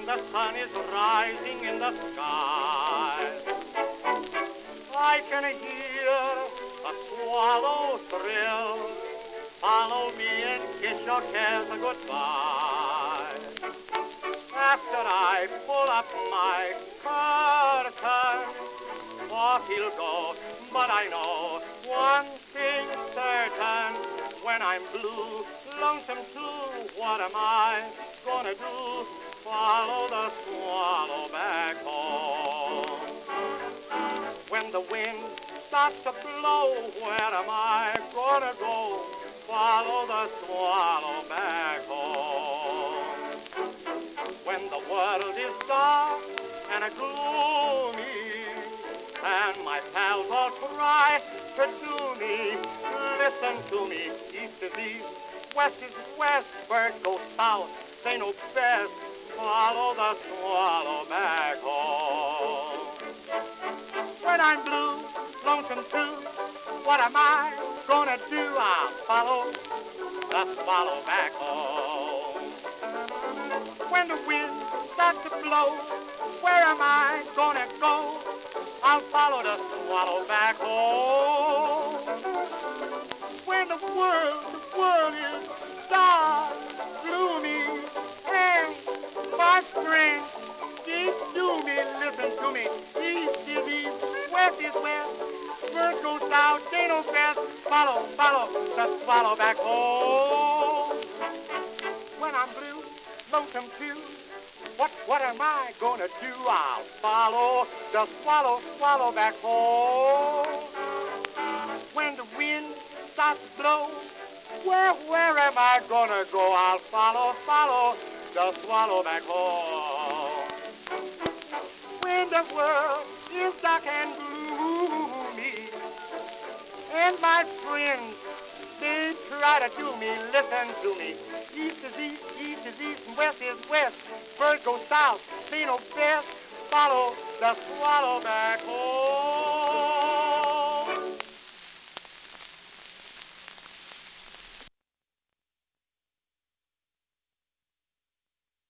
the sun is rising in the sky. I can hear a swallow thrill. Follow me and kiss your cares goodbye. After I pull up my curtain, off he'll go, but I know one thing certain. When I'm blue, lonesome too, what am I gonna do? Follow the swallow back home. When the wind starts to blow, where am I gonna go? Follow the swallow back home. When the world is dark and gloomy, and my pals all try to do me, listen to me. East is east, west is west, birds go south, they know best. Follow the swallow back home. When I'm blue, lonesome too, what am I gonna do? I'll follow the swallow back home. When the wind starts to blow, where am I gonna go? I'll follow the swallow back home. When the world is dark, gloomy, and my friends, deep to me, listen to me. East is east, west is west, bird goes south, they know best. Follow the swallow back home. When I'm blue, lonesome too, what am I gonna do? I'll follow the swallow back home. When the wind starts to blow, where am I gonna go? I'll follow the swallow back home. When the world is dark and gloomy, and my friends, they try to do me, listen to me. East is east, and west is west. Birds go south, they know best. Follow the swallow back home.